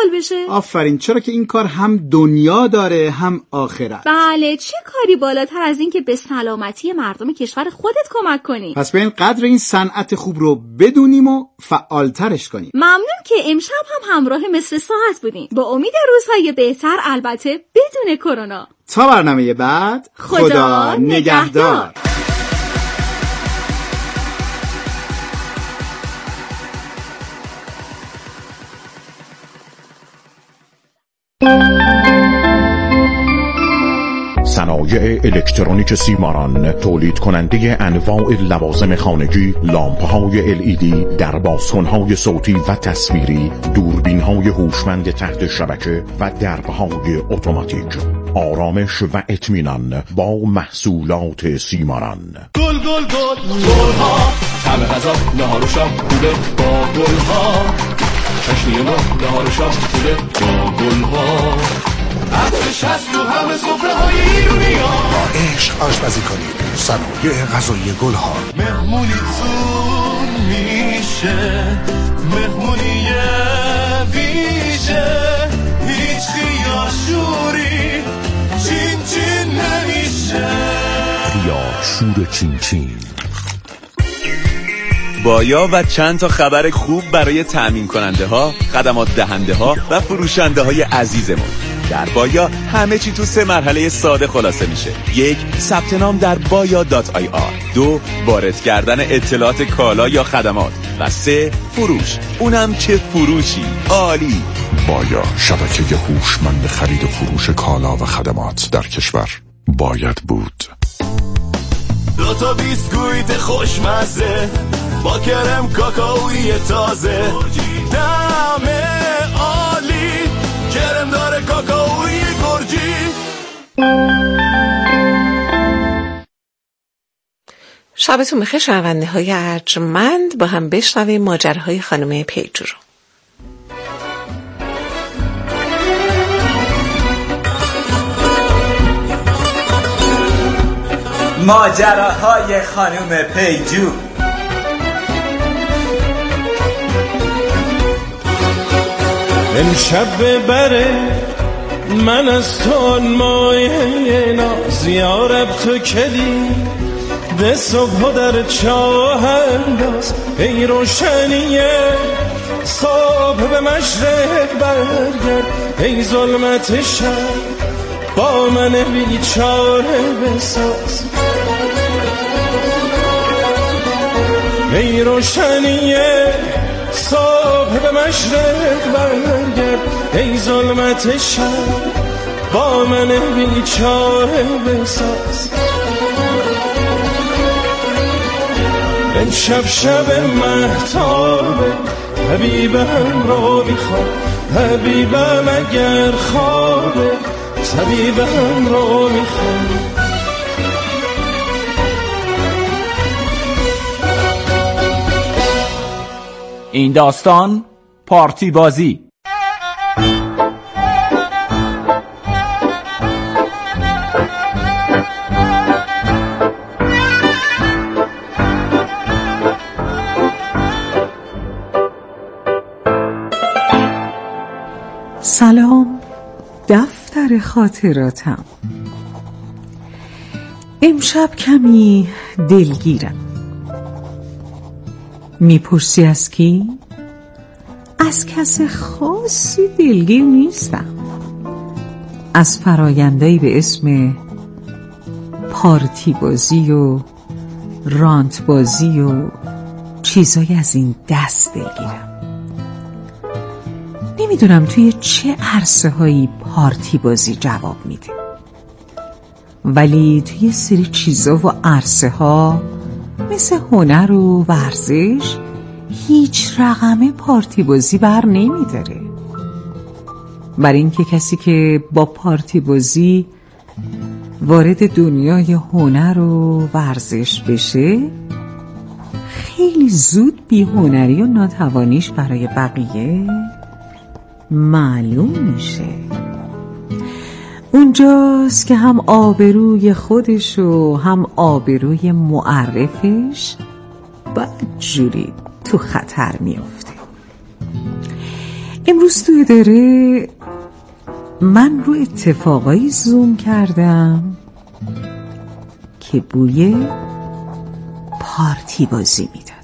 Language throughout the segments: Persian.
حال بشه. آفرین، چرا که این کار هم دنیا داره هم آخرت. بله، چه کاری بالاتر از این که به سلامتی مردم کشور خودت کمک کنی. پس بیاین قدر این صنعت خوب رو بدونیم و فعالترش کنیم. ممنون که امشب هم همراه مصر ساعت بودین. با امید روزهای بهتر، البته بدون کرونا. تا برنامه بعد، خدا نگهدار. صنایع الکترونیک سیماران تولید کننده انواع لوازم خانگی، لامپ‌های LED، دربازکن‌های صوتی و تصویری، دوربین‌های هوشمند تحت شبکه و درب‌های اتوماتیک. آرامش و اطمینان با محصولات سیماران. گل گل گل گل‌ها، طعم غذا نهار و شام خوبه با گل‌ها. چشمی ما نهار و شام خوبه با گل‌ها. عطرش هست تو همه سفره‌های ایرونی‌ها. با عشق آشپزی کنید. صنایع غذایی گل‌ها. مهمونی زون میشه، مهمونی ویژه، هیچ خیاشوری چین چین نمیشه. خیاشور چین چین. بایا و چند تا خبر خوب برای تأمین کننده ها، خدمات دهنده ها و فروشنده های عزیزمون. در بایا همه چی تو 3 مرحله ساده خلاصه میشه. 1. ثبت نام در baya.ir. 2. وارد کردن اطلاعات کالا یا خدمات. و 3. فروش. اونم چه فروشی عالی. بایا، شبکه هوشمند خرید و فروش کالا و خدمات در کشور. باید بود. 2 بیسکویت خوشمزه با کرم کاکائویی تازه، دمه عالی، کرم داره کاکائویی گرجی. شبتون بخیر شنونده های ارجمند. با هم بشنویم ماجراهای خانم پیجو رو. ماجراهای خانم پیجو. امشب ببره من از تو مایه ناز، یارب تو کلی ده صبح در چاه انداز. ای روشنیه صبح به مشرق برگرد، ای ظلمت شب با من بیچاره بساز. ای روشنیه صبح به مشرق برگرد، ای ظلمت شب با من بیچاره بساز. امشب شب مهتابه، حبیبم رو میخوام، حبیبم اگر خوابه، طبیبم رو میخوام. این داستان پارتی بازی. سلام، دفتر خاطراتم. امشب کمی دلگیرم. میپرسی از کی؟ از کس خاصی دلگیر نیستم. از فراینده‌ای به اسم پارتی بازی و رانت بازی و چیزایی از این دست دلگیرم. نمیدونم توی چه عرصه هایی پارتی بازی جواب میده، ولی توی سری چیزا و عرصه ها مثل هنر و ورزش هیچ رقمه پارتی بازی بر نمیداره. برای اینکه کسی که با پارتی بازی وارد دنیای هنر و ورزش بشه، خیلی زود بی‌هنری و ناتوانیش برای بقیه معلوم میشه. اونجاست که هم آبروی خودش و هم آبروی معرفش بدجوری تو خطر میفته. امروز تو اداره من رو اتفاقایی زوم کردم که بوی پارتی بازی میداد.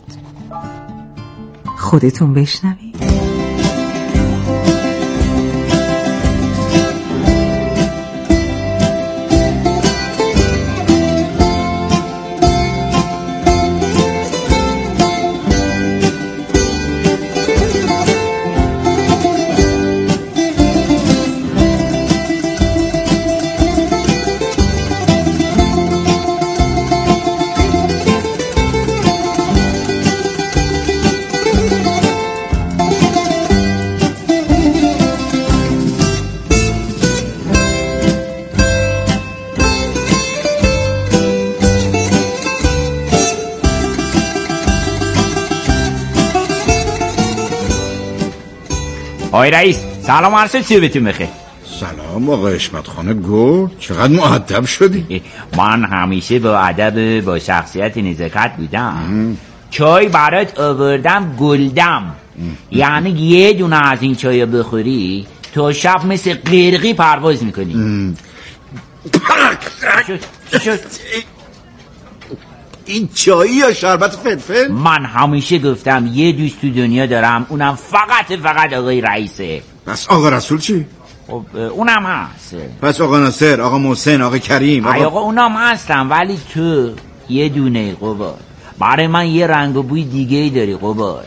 خودتون بشنوید. آقای رئیس سلام عرض صبحتون بخیر. سلام آقا حشمت خانه گل، چقدر مؤدب شدی. من همیشه با ادب با شخصیت نزاکت بودم. چای برات آوردم گلدم. یعنی یه دونه از این چای بخوری تو شب مثل قرقی پرواز میکنی. شد. این چایی یا شربت فلفل؟ من همیشه گفتم یه دوست تو دنیا دارم، اونم فقط آقای رئیسه. پس آقا رسول چی؟ خب اونم هست. پس آقا ناصر، آقا محسن، آقا کریم، آقا اونم هستم، ولی تو یه دونه قبار. برای من یه رنگ و بوی دیگه ای داری قبار.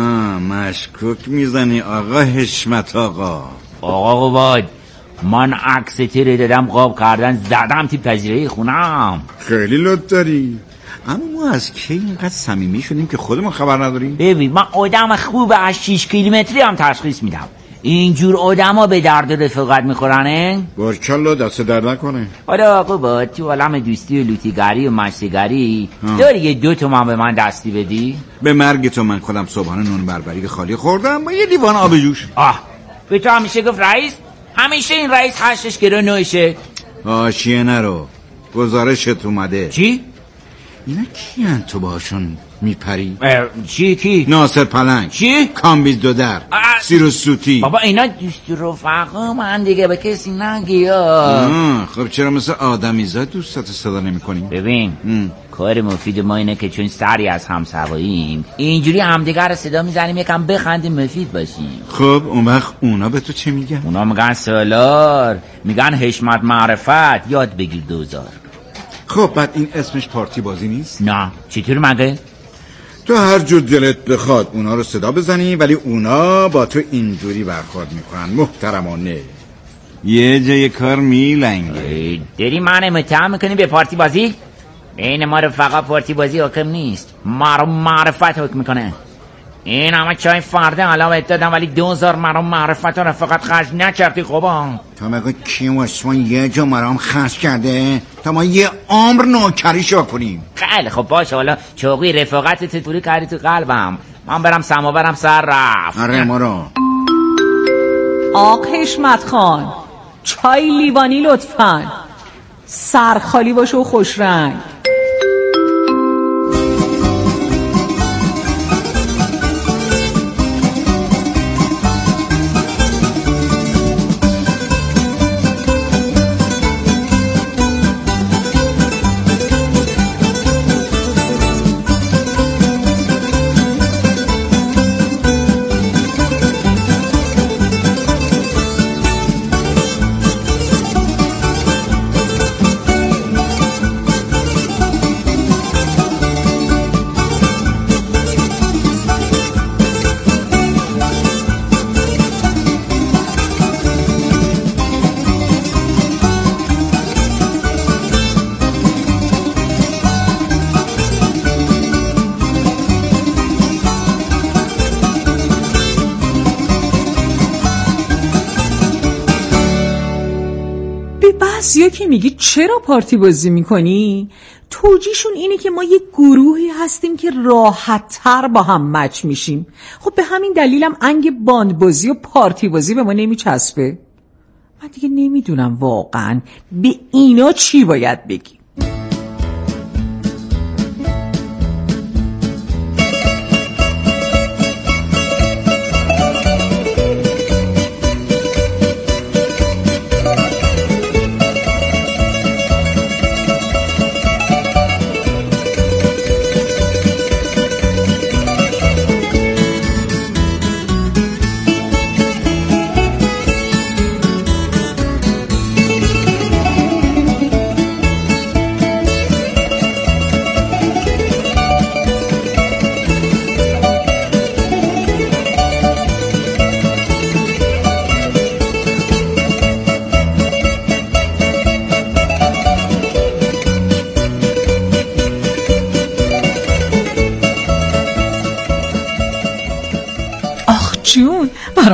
مشکوک میزنی آقا حشمت آقا. آقا قبار، من عکس تیره دادم قاب کردن زدم تیپ پذیرایی خونم. خیلی لط داری. اما ما از کی اینقدر صمیمی شدیم که خودمون خبر نداریم؟ ببین من آدم خوب از 6 کیلومتری هم تشخیص میدم. اینجور آدما به درد رفاقت میخورن. بارکالله، دست درد نکنه. آره آقا با تو عالم دوستی و لوتیگری و مشتیگری داری یه 2 تومن به من دستی بدی؟ به مرگ تو من خودم صبحانه نون بربری خالی خوردم با یه لیوان آب جوش. به تو همیشه گفت رئیس؟ همیشه این رئیس 8 گرو نوشه. حاشیه نرو، گزارشت اومده. چی؟ اینا کیان تو باشون میپری؟ چی کی؟ ناصر پلنگ. چی؟ کامبیز دودر. سیروس سوتی. بابا اینا دوست رفقا من دیگه به کسی نگی. خب چرا مثل آدمیزاد دوستات صدا نمی کنیم؟ ببین کار مفید ما اینه که چون سری از هم سواییم اینجوری همدیگر رو صدا میزنیم یکم بخندیم مفید باشیم. خب اون وقت اونا به تو چه میگن؟ اونا میگن سالار، میگن حشمت معرفت، یاد بگیر 2000. خب بعد این اسمش پارتی بازی نیست؟ نه چطور مگه؟ تو هر جور دلت بخواد اونا رو صدا بزنی ولی اونا با تو اینجوری برخورد میکنن محترمانه. یه جای کار میلنگه. داری من متهم میکنی به پارتی بازی؟ این ما رو فقط پارتی بازی حکم نیست، ما رو معرفت حکم میکنه. این همه چای فرده علاوه دادم ولی 2000 مرام معرفت و رفاقت خرج نکردی. خوبا تا مگه کیم اسمان یه جا مرام خرج کرده تا ما یه عمر نوکریشو کنیم؟ خیلی خب باشه، حالا چوقی رفاقت تطوری کردی تو قلبم، من برم سماورم سر رفت. آره مارو. آقا حشمت خان چای لیوانی لطفاً، سر خالی باشه و خوش رنگ. بعضیا که میگی چرا پارتی بازی میکنی، توجیهشون اینه که ما یه گروهی هستیم که راحت تر با هم مچ میشیم. خب به همین دلیلم انگ باند بازی و پارتی بازی به ما نمیچسبه. من دیگه نمیدونم واقعا به اینا چی باید بگیم.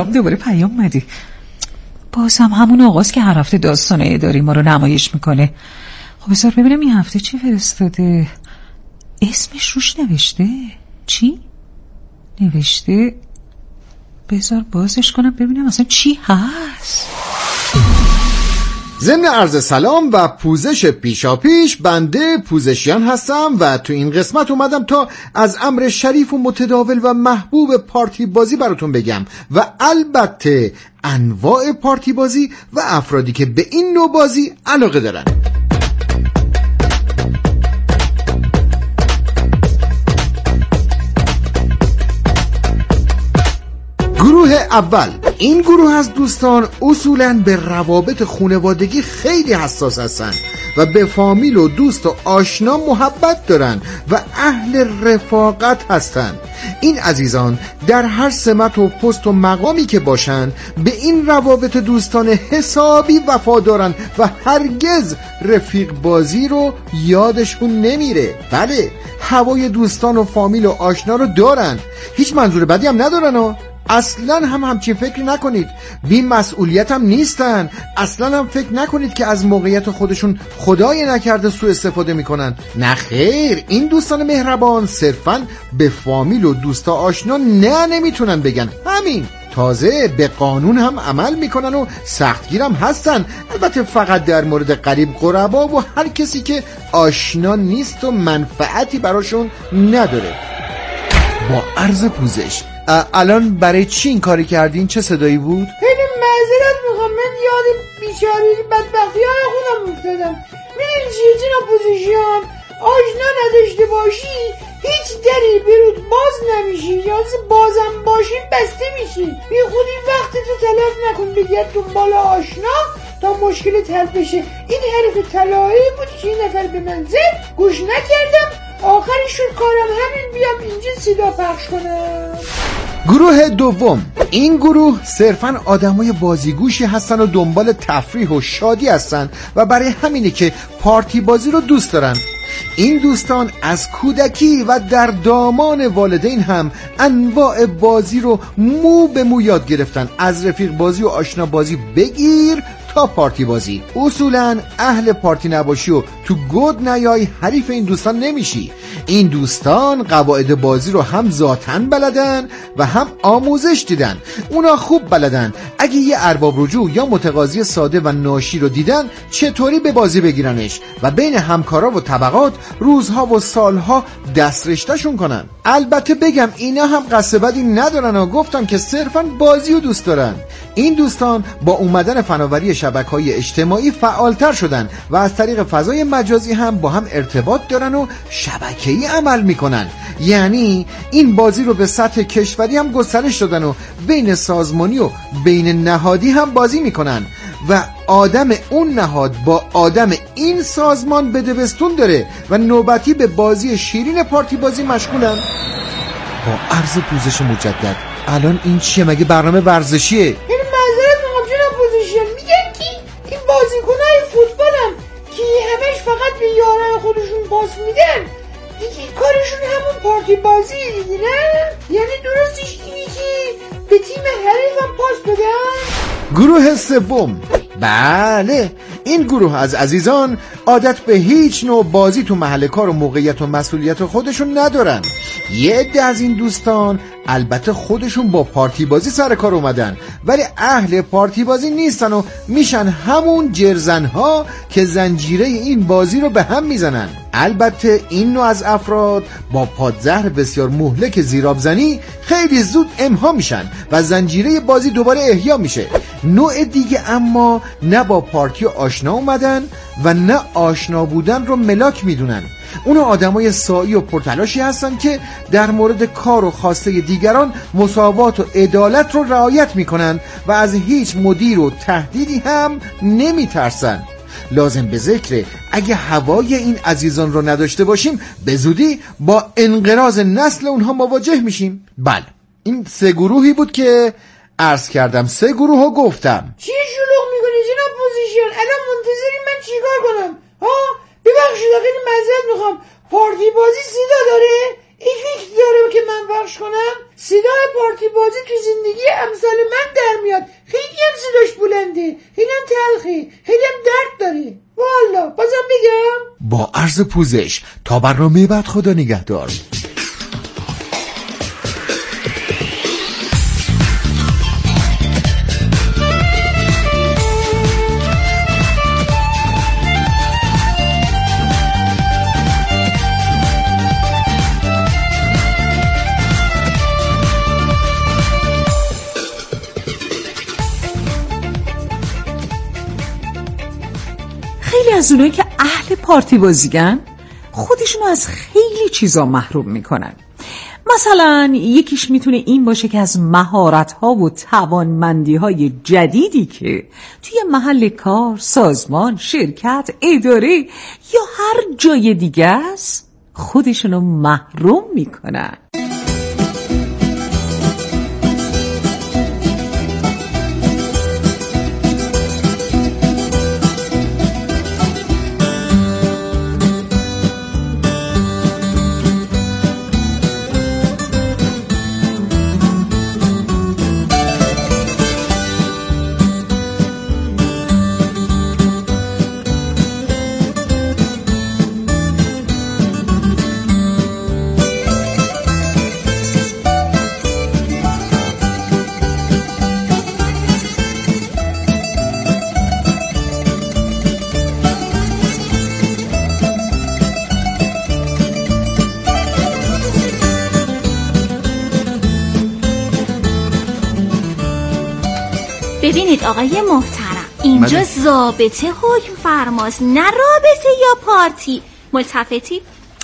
الان دوباره پیام اومدی. بازم همون آقاست که هر هفته داستان اداری ما رو نمایش میکنه. خب بذار ببینم این هفته چی فرستاده. اسمش روش نوشته؟ چی؟ نوشته؟ بذار بازش کنم ببینم اصلا چی هست. ضمن عرض سلام و پوزش پیشاپیش، بنده پوزشیان هستم و تو این قسمت اومدم تا از امر شریف و متداول و محبوب پارتی بازی براتون بگم و البته انواع پارتی بازی و افرادی که به این نوع بازی علاقه دارن. گروه اول، این گروه از دوستان اصولاً به روابط خانوادگی خیلی حساس هستن و به فامیل و دوست و آشنا محبت دارن و اهل رفاقت هستن. این عزیزان در هر سمت و پست و مقامی که باشن به این روابط دوستان حسابی وفادارن و هرگز رفیق بازی رو یادشون نمیره. بله، هوای دوستان و فامیل و آشنا رو دارن، هیچ منظور بدی هم ندارن و اصلا همچین فکر نکنید. بی مسئولیت هم نیستن. اصلا هم فکر نکنید که از موقعیت خودشون خدای نکرده سوء استفاده میکنن. نه خیر، این دوستان مهربان صرفا به فامیل و دوستا آشنا نمیتونن بگن، همین. تازه به قانون هم عمل میکنن و سختگیرم هستن، البته فقط در مورد قریب قربا و هر کسی که آشنا نیست و منفعتی براشون نداره. با عرض پوزش، الان برای چی این کاری کردین؟ چه صدایی بود؟ خیلی معذرت میخوام، من یاد بیچاره بدبختی های خودم افتادم. میدونی چیه جناب پوزیشیان؟ آشنا نداشته باشی هیچ دری برود باز نمیشی، یا بازم باشی بسته میشی. بی خودی وقت تو تلف نکن بگرد دنبال آشنا تا مشکلت حل بشه. این حرف طلایی بود که این نفر به من زد، گوش نکردم، آخرش شد کارم همین بیام اینجا صدا پخش کنم. گروه دوم، این گروه صرفاً آدمای بازیگوشی هستن و دنبال تفریح و شادی هستن و برای همینه که پارتی بازی رو دوست دارن. این دوستان از کودکی و در دامان والدین هم انواع بازی رو مو به مو یاد گرفتن، از رفیق بازی و آشنا بازی بگیر تا پارتی بازی. اصولاً اهل پارتی نباشی و تو گود نیای حریف این دوستان نمیشی. این دوستان قواعد بازی رو هم ذاتاً بلدن و هم آموزش دیدن. اونا خوب بلدن اگه یه ارباب رجوع یا متقاضی ساده و ناشی رو دیدن چطوری به بازی بگیرنش و بین همکارا و طبقات روزها و سالها دسترشتشون کنن. البته بگم اینا هم قصد بدی ندارن و گفتم که صرفاً بازی رو دوست دارن. این دوستان با اومدن فناوری شبکه‌های اجتماعی فعالتر شدن و از طریق فضای مجازی هم با هم ارتباط دارن و شبکه‌ای عمل میکنن. یعنی این بازی رو به سطح کشوری هم گسترش دادن و بین سازمانی و بین نهادی هم بازی میکنن و آدم اون نهاد با آدم این سازمان بدبستون داره و نوبتی به بازی شیرین پارتی بازی مشغولن. با عرض پوزش مجدد، الان این چیه؟ مگه برنامه ورزشیه؟ این معذرت میخوام جناب پوزیشن، میگن که این بازیکنای فوتبالم که همش فقط به یارای خودشون پاس میدن دیگه کارشون همون پارتی بازی دیگه، نه؟ یعنی درستش اینی که به تیم حریفم پاس بدن؟ گروه سوم، بله، این گروه از عزیزان عادت به هیچ نوع بازی تو محل کار و موقعیت و مسئولیت خودشون ندارن. یه عده از این دوستان البته خودشون با پارتی بازی سر کار اومدن ولی اهل پارتی بازی نیستن و میشن همون جرزنها که زنجیره این بازی رو به هم میزنن. البته این نوع از افراد با پادزهر بسیار مهلک زیرآبزنی خیلی زود امها میشن و زنجیره بازی دوباره احیا میشه. نوع دیگه اما نه با پارتی آشنا اومدن و نه آشنا بودن رو ملاک میدونن. اونا آدمای سایی و پرتلاشی هستن که در مورد کار و خواسته دیگران مساوات و عدالت رو رعایت میکنن و از هیچ مدیر و تهدیدی هم نمیترسن. لازم به ذکره اگه هوای این عزیزان رو نداشته باشیم به زودی با انقراض نسل اونها مواجه میشیم. بله، این 3 گروهی بود که عرض کردم، 3 گروه ها گفتم. چی شلوغ میکنی جناب پوزیشن؟ الان منتظری من چیکار کنم؟ ها؟ ببخشید خیلی معذرت میخوام، پارتی بازی صدا داره؟ این هیچ داره که من پخش کنم؟ صدای پارتی بازی تو زندگی امثال من در میاد. خیلی هم صداش بلنده، خیلی هم تلخی، خیلی هم درد داره. والا بازم بگم با عرض پوزش تا برنامه بعد خدا نگهدار. خیلی از اونایی که اهل پارتی بازیگن خودشونو از خیلی چیزا محروم میکنن. مثلا یکیش میتونه این باشه که از مهارت‌ها و توانمندی‌های جدیدی که توی محل کار، سازمان، شرکت، اداره یا هر جای دیگه است خودشونو محروم میکنن. ببینید آقای محترم، اینجا ضابطه حکم فرماست، نه رابطه یا پارتی. ملتفتی؟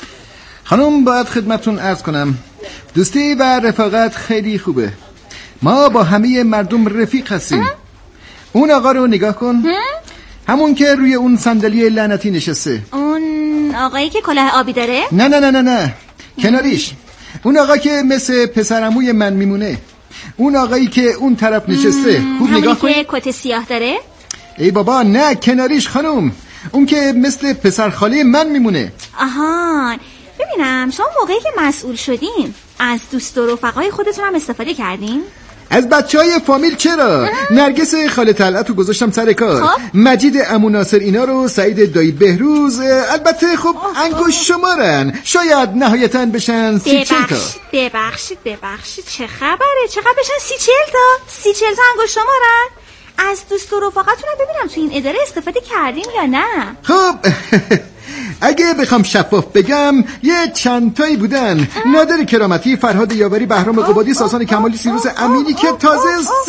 خانم باید خدمتون عرض کنم دوستی و رفاقت خیلی خوبه. ما با همه مردم رفیق هستیم. اون آقا رو نگاه کن، همون که روی اون صندلی لعنتی نشسته. اون آقایی که کلاه آبی داره؟ نه نه نه نه نه کناریش. اون آقا که مثل پسرعموی من میمونه. اون آقایی که اون طرف نشسته. خوب نگاه کن. همون که کت سیاه داره؟ ای بابا نه کناریش خانم، اون که مثل پسر خاله من میمونه. آهان ببینم شما موقعی که مسئول شدین از دوست و رفقای خودتون هم استفاده کردین؟ از بچهای فامیل چرا؟ نرگس خاله طلعت رو گذاشتم سر کار. مجید عمو ناصر اینا رو، سعید دایی بهروز، البته خب انگوش شمارن، شاید نهایتاً بشن 30-40 تا. ببخشید چه خبره؟ چقدر بشن 30-40 تا؟ 30-40 تا انگوش شمارن؟ از دوست و رفقاتونم ببینم تو این اداره استفاده کردین یا نه؟ خب اگه بخوام شفاف بگم یه چند تایی بودن. نادر کرامتی، فرهاد یاوری، بهرام قبادی، ساسان کمالی، سیروس امینی که تازه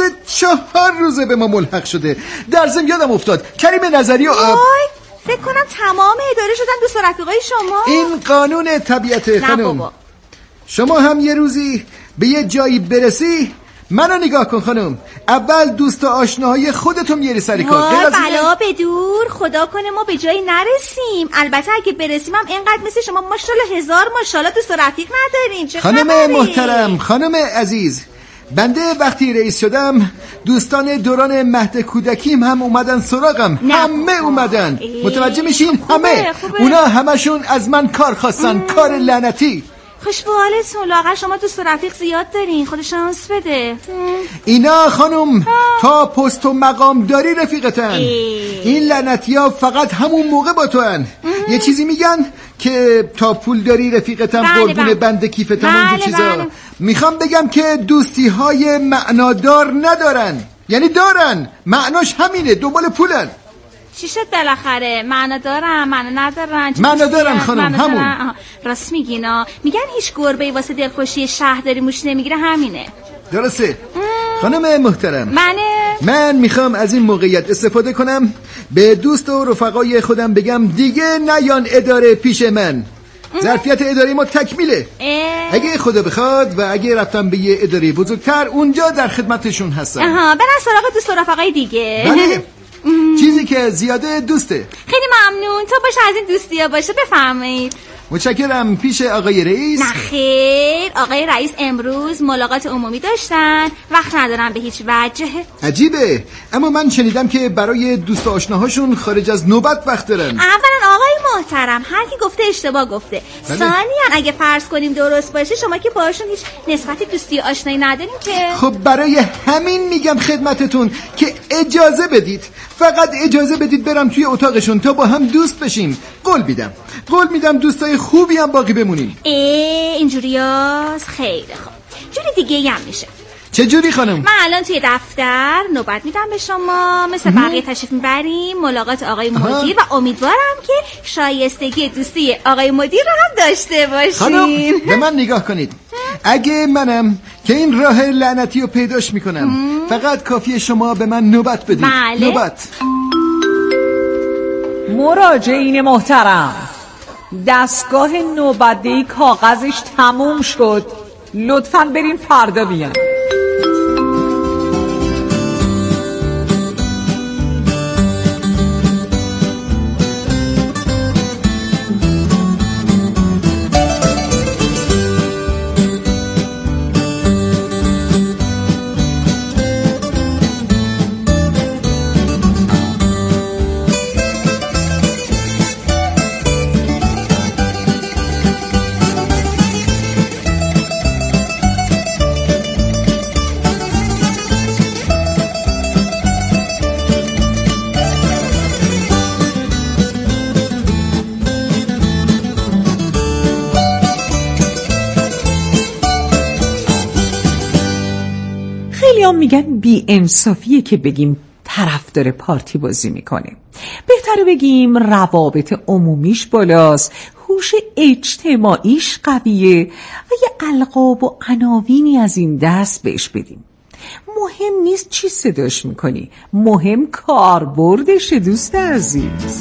3-4 روزه به ما ملحق شده. در ضمن یادم افتاد کریم نظری و فکر کنم تمام اداره شدن دوست و رفیقای شما. این قانون طبیعت خانم. شما هم یه روزی به یه جایی برسی منو نگاه کن خانم، اول دوست و آشناهای خودتون میاری سر کار. بلا به دور، خدا کنه ما به جایی نرسیم. البته اگه برسیم هم اینقدر مثل شما ماشاءالله 1000 ماشاءالله دوست و رفیق نداریم. خانم محترم، خانم عزیز، بنده وقتی رئیس شدم دوستان دوران مهد کودکیم هم اومدن سراغم. همه اومدن. متوجه میشین؟ همه اونا همشون از من کار خواستن. کار لعنتی. خوش به حالتون. لااقل شما دوست و رفیق زیاد دارین، خود شانس بده. اینا خانم تا پست و مقام داری رفیقتن. این لعنتی‌ها فقط همون موقع با تو هن. یه چیزی میگن که تا پول داری رفیقتن قربون بند کیفتن. اونجور چیزا. میخوام بگم که دوستی های معنادار ندارن، یعنی دارن معناش همینه، دنبال پولن. چی شد بالاخره؟ معنا دارن، معنا ندارن؟ معنا دارن خانم، همون. راست میگینا، میگن هیچ گربه‌ای واسه دلخوشی شهرداری موش نمیگیره، همینه. درسته. خانم محترم، من میخوام از این موقعیت استفاده کنم به دوست و رفقای خودم بگم دیگه نیان اداره پیش من. ظرفیت اداره ما تکمیله. اگه خدا بخواد و اگه رفتم به یه اداره بزرگتر اونجا در خدمتشون هستم. برن سراغ دوست و رفقای دیگه. بله. چیزی که زیاده دوسته. خیلی ممنون. تا باشه از این دوستی‌ها باشه. بفرمایید. متشکرم. پیش آقای رئیس؟ نه خیر، آقای رئیس امروز ملاقات عمومی داشتن، وقت ندارم به هیچ وجه. عجیبه، اما من شنیدم که برای دوست آشناهاشون خارج از نوبت وقت دارن. اولا آقای محترم، هر کی گفته اشتباه گفته. ثانیاً اگه فرض کنیم درست باشه، شما که باشون هیچ نسبت دوستی آشنایی نداریم که. خب برای همین میگم خدمتتون که اجازه بدید، فقط اجازه بدید برم توی اتاقشون تا با هم دوست بشیم. قول میدم دوستای خوبی هم باقی بمونیم. اینجوریاست؟ خیلی خوب. جوری دیگه هم میشه. چه جوری خانم؟ من الان توی دفتر نوبت میدم به شما، مثل بقیه تشریف میبریم ملاقات آقای مدیر و امیدوارم که شایستگی دوستی آقای مدیر رو هم داشته باشین. خانم به من نگاه کنید، اگه منم که این راه لعنتی رو پیداش میکنم، فقط کافیه شما به من نوبت بدید. بله. نوبت. مراجعین محترم، دستگاه نوبتدهی کاغذش تموم شد، لطفاً بریم فردا بیان. میگن بی انصافیه که بگیم طرفدار پارتی بازی میکنه. بهتره بگیم روابط عمومیش بالاست، هوش اجتماعیش قویه و یه القاب و عناوینی از این دست بهش بدیم. مهم نیست چی صداش میکنی، مهم کاربردشه دوست عزیز.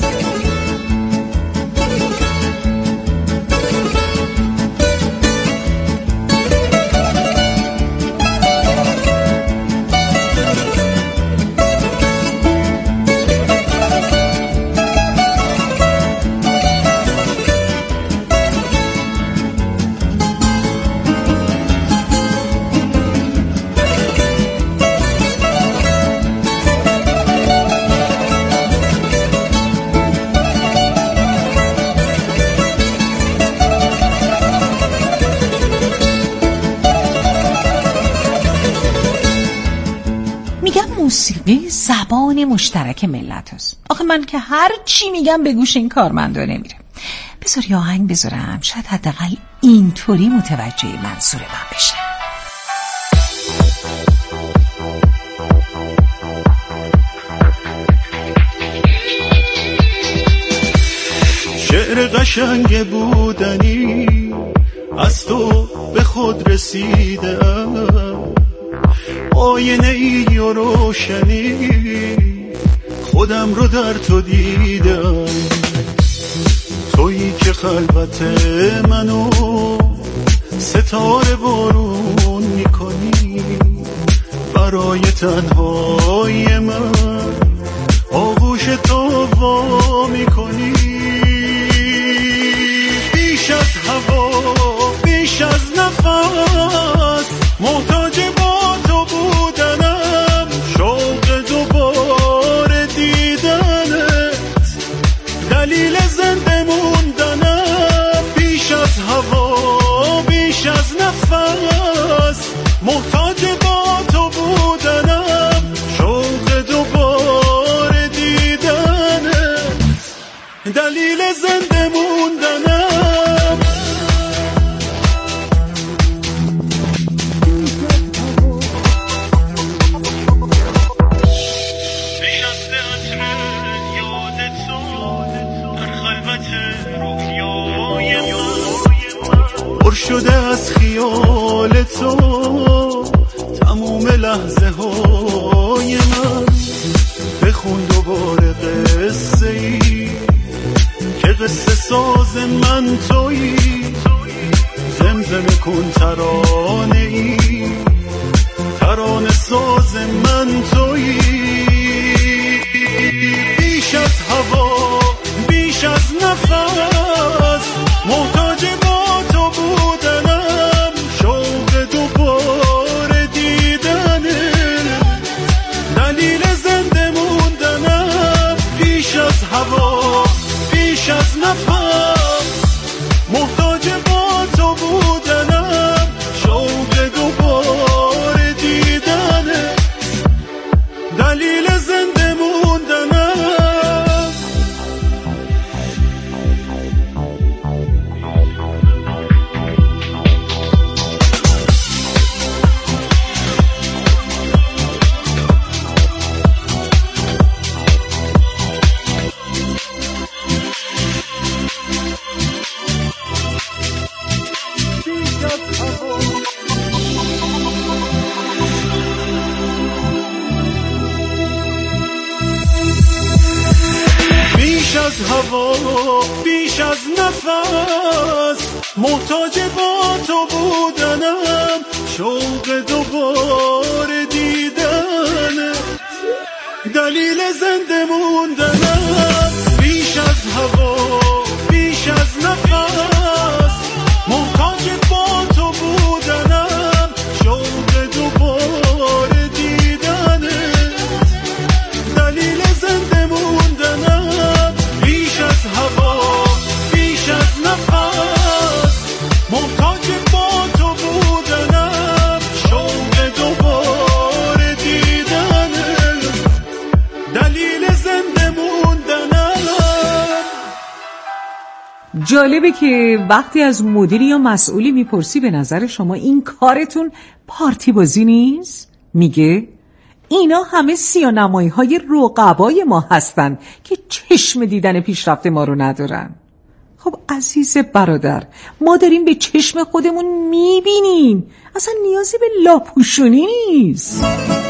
موسیقی زبان مشترک ملت هست. آخه من که هر چی میگم به گوش این کارمندا نمیره. بذار یه آهنگ بذارم، شاید حداقل اینطوری متوجه منظور من بشه. شعر قشنگ بودنی از تو به خود رسیدم، آینه ای و روشنی خودم رو در تو دیدم، تویی که خلوت منو ستاره بارون میکنی، برای تنهای من آغوش تو وا میکنی، بیش از هوا بیش از نفس محتاج با تو بودنم، شوق دوباره دیدنت دلیل زنده موندنم، بیش از هوا بیش از نفس محتاج با تو بودنم، شوق دوباره دیدنت دلیل زنده موندنم. شده از خیال تو تموم لحظه های من، بخون دوباره قصه ای که قصه ساز من تویی، زمزمه کن ترانه ای ترانه ساز من تویی، بیش از هوا بیش از نفس محتاج با تو بودنم، شوق دوباره دیدنه دلیل زنده موندنم، بیش از هوا بیش از نفس محتاج با تو بودنم شوق دوباره دیدنه دلیل زنده موندنم بیش از هوا بیش از نفس محتاج با تو بودنم شوق دوباره دیدنه دلیل زنده موندنم بیش از هوا بیش از نفس محتاج با تو بودنم شوق دوباره دیدنه دلیل زنده موندنم بیش از هوا بیش از نفس محتاج با تو بودنم شوق دوباره دیدنه دلیل زنده موندنم. جالبه که وقتی از مدیری یا مسئولی میپرسی به نظر شما این کارتون پارتی بازی نیست؟ میگه اینا همه سیانمایی های رقبای ما هستن که چشم دیدن پیشرفت ما رو ندارن. خب عزیز برادر، ما داریم به چشم خودمون میبینیم، اصلا نیازی به لاپوشونی نیست.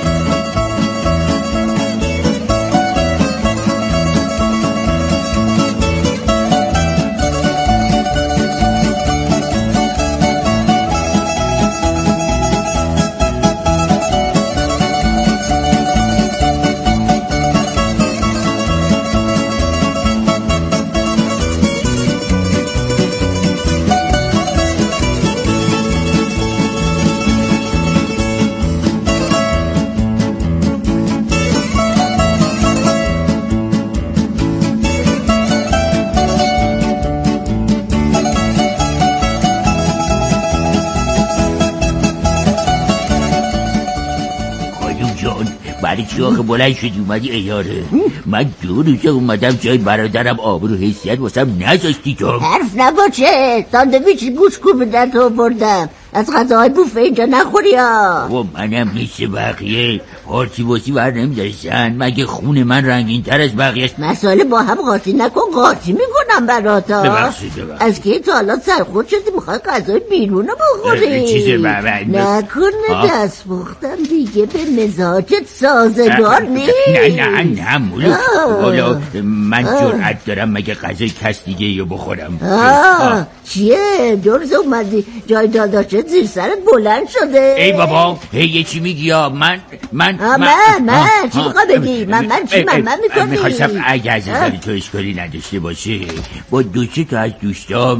برای چی آخه بلند شدی اومدی ایاره؟ من 2 روزه اومدم جای برادرم آبرو حیثیت واسم نذاشتی تو. حرف نباشه، ساندویچ گوشت به دست آوردم، از غذاهای بوفه اینجا نخوری ها. و منم مثل بقیه پارتی باسی بر نمیداشتن، مگه خون من رنگین تر از بقیه است؟ مسائل با هم قاطی نکن، قاطی میکنم براتا. ببخشید از که تا حالا سرخورد شدی میخوای غذای بیرون رو بخوری. چیز نکنه دست پختم دیگه به مزاجت سازگار نیست. نه مولا من جرأت دارم مگه غذای کس دیگه رو بخورم. چیه؟ 2 روز اومدی جای داداشت زیر سرت بلند شده. ای بابا یه چی میگی یا من چی میخوای بگی؟ من میکنی؟ میخواستم اگه از نظری تو اشکالی نداشته باشه با 2-3 تا از دوستا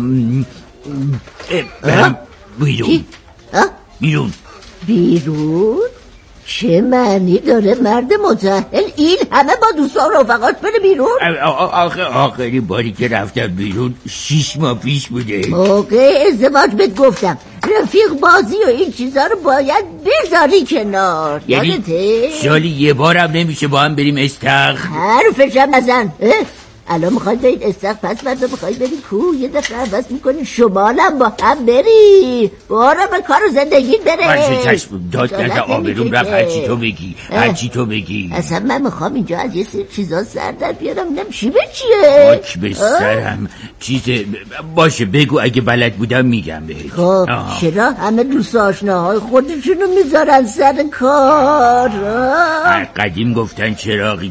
برم بیرون. چه معنی داره مرد متأهل این همه با دوستا و رفقاش بره بیرون؟ آخری باری که رفتم بیرون 6 ماه پیش بوده. موقع ازدواج بهت گفتم رفیق بازی و این چیزا رو باید بذاری کنار. یعنی سالی 1 بارم نمیشه با هم بریم استخر؟ حرفشم نزن. الان میخواید برید استخر، پس بعد میخواید برید کوه، یه دفعه عوض میکنی شمالم با هم بری. بارا به کار و زندگی بره. من چشم داد نده آبروم رفت. هرچی تو بگی اصلا من میخوام اینجا از یه سری چیزا سر در بیارم، نم چی به چیه. باک به سرم چیز باشه بگو، اگه بلد بودم میگم بهت. خب چرا همه دوست آشناهای خودشونو میذارن سر کار؟ قدیم گفتن چراغی